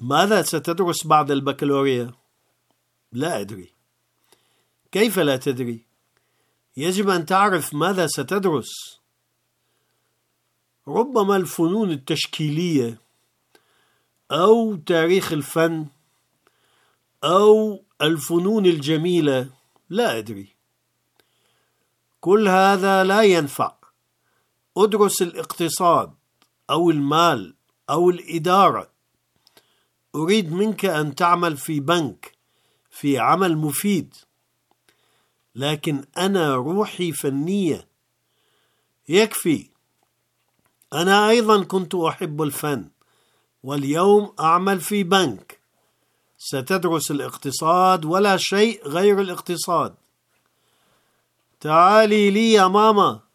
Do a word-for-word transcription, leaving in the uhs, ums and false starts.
ماذا ستدرس بعد البكالوريا؟ لا أدري. كيف لا تدري؟ يجب أن تعرف ماذا ستدرس. ربما الفنون التشكيلية أو تاريخ الفن أو الفنون الجميلة، لا أدري. كل هذا لا ينفع. أدرس الاقتصاد أو المال أو الإدارة. أريد منك أن تعمل في بنك، في عمل مفيد. لكن أنا روحي فنية. يكفي. أنا أيضا كنت أحب الفن، واليوم أعمل في بنك. ستدرس الاقتصاد ولا شيء غير الاقتصاد. تعالي لي يا ماما.